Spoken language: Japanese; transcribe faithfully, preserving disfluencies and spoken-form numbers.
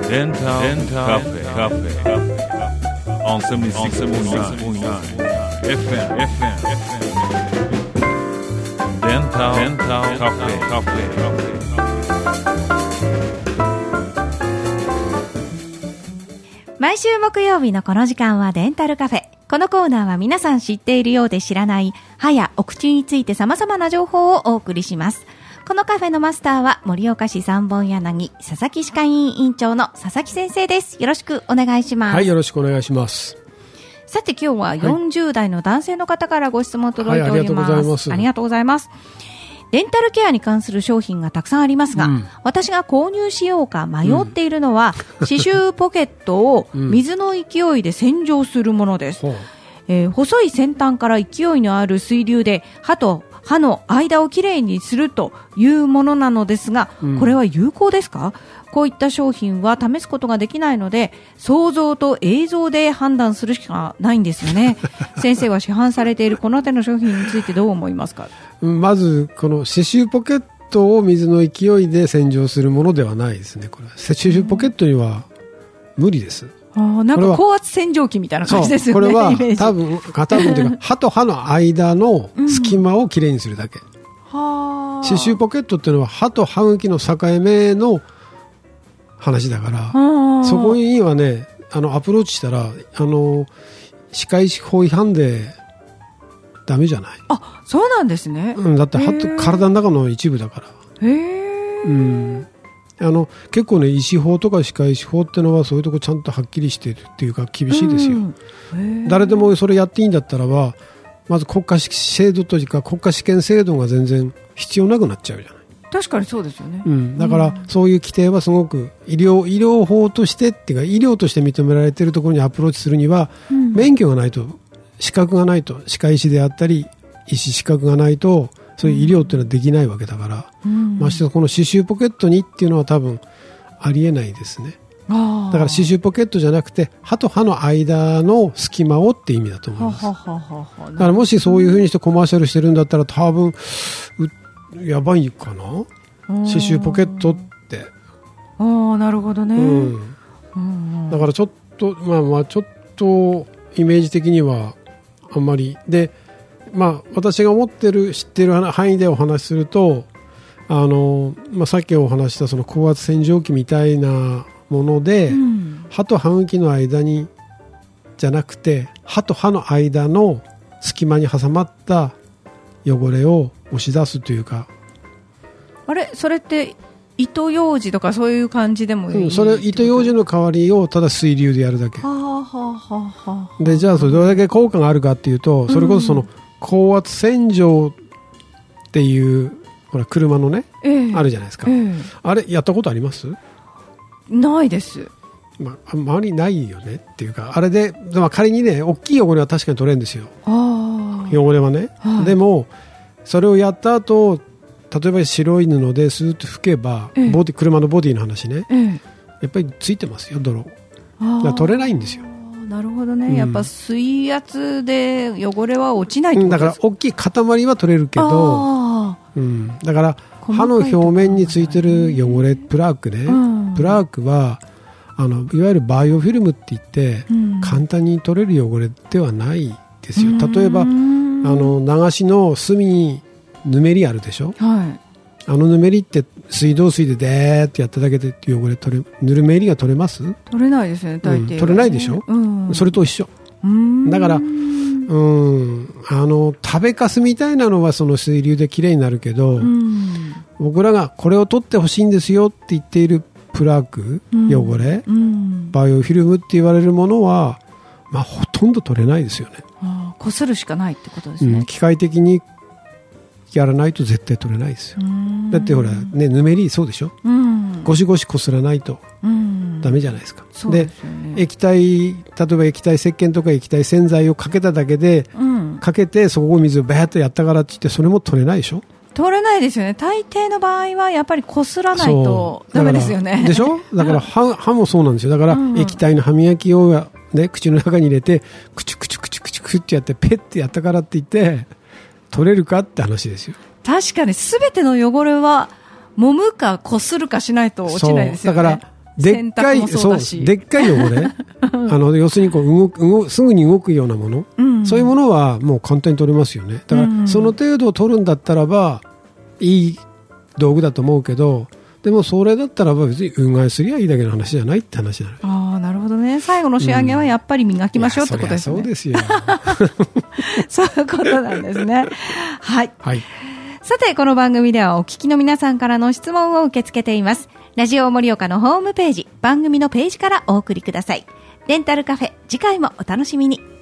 デンタルカフェカフェ on セブンティーシックスポイントナイン エフエム エフエム デンタルカフェカフェ毎週木曜日のこの時間はデンタルカフェ。このコーナーは皆さん知っているようで知らない歯やお口について様々な情報をお送りします。このカフェのマスターは盛岡市三本柳佐々木歯科医院院長の佐々木先生です。よろしくお願いします。 はい、よろしくお願いします。 さて今日はよんじゅう代の男性の方からご質問届いております。はい、ありがとうございます。ありがとうございます。デンタルケアに関する商品がたくさんありますが、うん、私が購入しようか迷っているのは、うん、歯周ポケットを水の勢いで洗浄するものです、うんえー、細い先端から勢いのある水流で歯と歯の間をきれいにするというものなのですが、うん、これは有効ですか？こういった商品は試すことができないので想像と映像で判断するしかないんですよね先生は市販されているこの手の商品についてどう思いますか？ まずこの歯周ポケットを水の勢いで洗浄するものではないですね。これ歯周ポケットには無理です。 あなんか高圧洗浄機みたいな感じですよね。 これは多分多分というか歯と歯の間の隙間をきれいにするだけ、うん、は歯周ポケットっていうのは歯と歯茎の境目の話だからそこにはねあのアプローチしたらあの歯科医師法違反でダメじゃない。 あそうなんですね、 うん、だって歯と体の中の一部だから。へー、うんあの結構ね医師法とか歯科医師法ってのはそういうとこちゃんとはっきりしているっていうか厳しいですよ、うん、誰でもそれやっていいんだったらばまず国家制度というか国家試験制度が全然必要なくなっちゃうじゃない。 確かにそうですよね、 うん、だからそういう規定はすごく医療、医療法としてっていうか医療として認められているところにアプローチするには、うん、免許がないと資格がないと歯科医師であったり医師資格がないとそういう医療っていうのはできないわけだから、うん、ましてこの歯周ポケットにっていうのは多分ありえないですね。だから歯周ポケットじゃなくて歯と歯の間の隙間をって意味だと思います。ははははだからもしそういうふうにしてコマーシャルしてるんだったら多分やばいかな歯周ポケットって。 あなるほどね、うんうん、だからちょっとまあまあちょっとイメージ的にはあんまりでまあ、私が思ってる知ってる範囲でお話しするとあの、まあ、さっきお話したその高圧洗浄機みたいなもので、うん、歯と歯茎の間にじゃなくて歯と歯の間の隙間に挟まった汚れを押し出すというかあれそれって糸ようじとかそういう感じでもいい、 うん、それ糸ようじの代わりをただ水流でやるだけ。はあはあはあ、でじゃあそれどれだけ効果があるかっていうとそれこそその、うん高圧洗浄っていうほら車のね、えー、あるじゃないですか、えー、あれやったことあります？ ないです、 まあ、周りないよねっていうかあれで、まあ、仮にね大きい汚れは確かに取れるんですよ。あ汚れはね、はい、でもそれをやった後例えば白い布でスーッと拭けば、えー、ボディ車のボディの話ね、えー、やっぱりついてますよ泥。だから取れないんですよ。 なるほどね、うん、やっぱ水圧で汚れは落ちないってことですか？ だから大きい塊は取れるけど、うん、だから歯の表面についてる汚れプラークね、うん、プラークはあのいわゆるバイオフィルムって言って、うん、簡単に取れる汚れではないですよ。例えばあの流しの隅にぬめりあるでしょ、はい、あのぬめりって水道水ででーってやっただけで汚れ取れぬるめりが取れます？ 取れないですね大抵、ねうん、 取れないでしょ、うん、それと一緒。うーんだからうんあの食べかすみたいなのはその水流できれいになるけど、うん、僕らがこれを取ってほしいんですよって言っているプラーク、うん、汚れ、うん、バイオフィルムって言われるものは、まあ、ほとんど取れないですよね。 あこするしかないってことですね、 うん、機械的にやらないと絶対取れないですよ。だってほら、ね、ぬめりそうでしょ、うん、ゴシゴシこすらないとダメじゃないですか、うん、で, ですよね、液体例えば液体石鹸とか液体洗剤をかけただけで、うん、かけてそこを水をバーッとやったからって言ってそれも取れないでしょ。 取れないですよね。大抵の場合はやっぱりこすらないとダメですよね。 でしょ。だから 歯, 歯もそうなんですよ。だから液体の歯磨きを、ね、口の中に入れてクチュクチュクチュクチュクチュってやってペッてやったからって言って取れるかって話ですよ。 確かに全ての汚れは揉むかこするかしないと落ちないですよね。 だからでっかい、そう、でっかい汚れあの、要するにこう動く、動く、すぐに動くようなもの、うん、そういうものはもう簡単に取れますよね。だから、その程度取るんだったらば、いい道具だと思うけど、でもそれだったらば別にうがいすりゃいいだけの話じゃないって話なの。 ああ、なるほどね。最後の仕上げはやっぱり磨きましょう、うん、ってことですね。 そうですよ。 そういうことなんですね。はい。 はい。 さて、この番組ではお聞きの皆さんからの質問を受け付けています。ラジオ盛岡のホームページ、番組のページからお送りください。デンタルカフェ、次回もお楽しみに。